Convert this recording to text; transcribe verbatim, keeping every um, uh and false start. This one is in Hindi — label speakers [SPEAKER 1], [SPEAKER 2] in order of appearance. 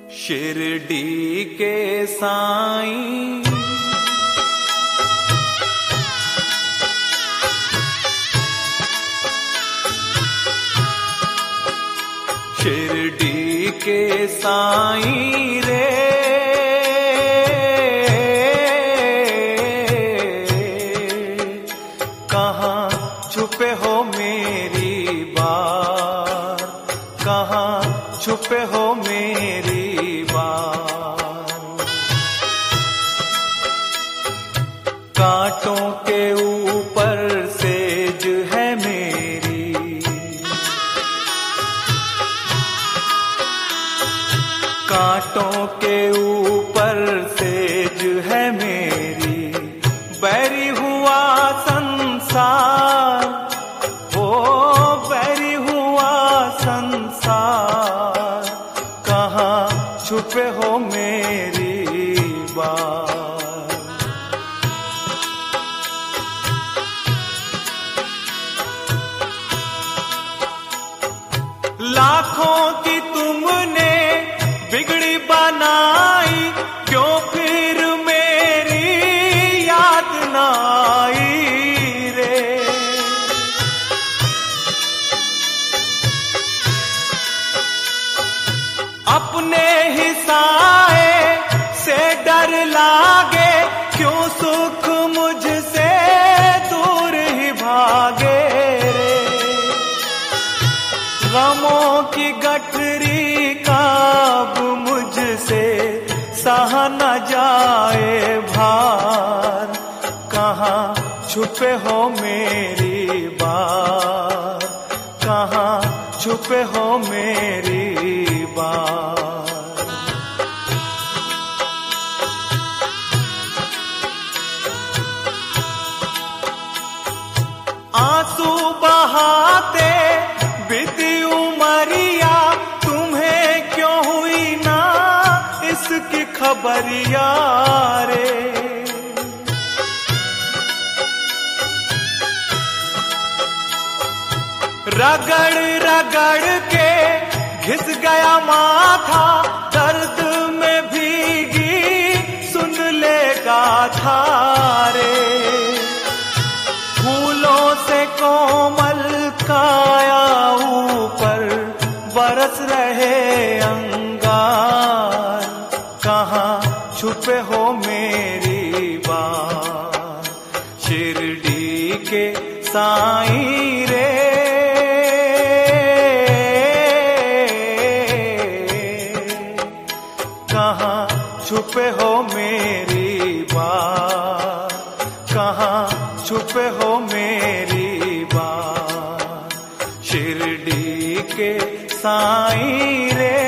[SPEAKER 1] शिरडी के साईं शिरडी के साईं रे कहाँ छुपे हो मेरी बार, कहाँ छुपे हो मेरी बार। कांटों के ऊपर सेज है मेरी, कांटों के ऊपर सेज है मेरी। बैरी हुआ संसार, ओ बैरी हुआ संसार, कहाँ छुपे हो मेरी बात। लाखों की तुमने बिगड़ी बनाई, क्यों फिर मेरी याद न आई रे। अपने ही साए से डर लागे, क्यों सुख मुझसे दूर ही भागे रे। गमों की गठरी काब मुझसे सहा न जाए भार, कहाँ छुपे हो मेरी बात, कहाँ छुपे हो मेरी बात। आंसू बहाते बीती उमरिया, तुम्हें क्यों हुई ना इसकी खबरिया रे। रगड़ रगड़ के घिस गया माथा, दर्द में भीगी सुन ले गाथा रे। फूलों से कोमल काया ऊपर बरस रहे अंगार, कहाँ छुपे हो मेरी बात। शिरडी के साईं रे कहाँ छुपे हो मेरी बात, कहाँ छुपे हो मेरी बात। शिरडी के साईं रे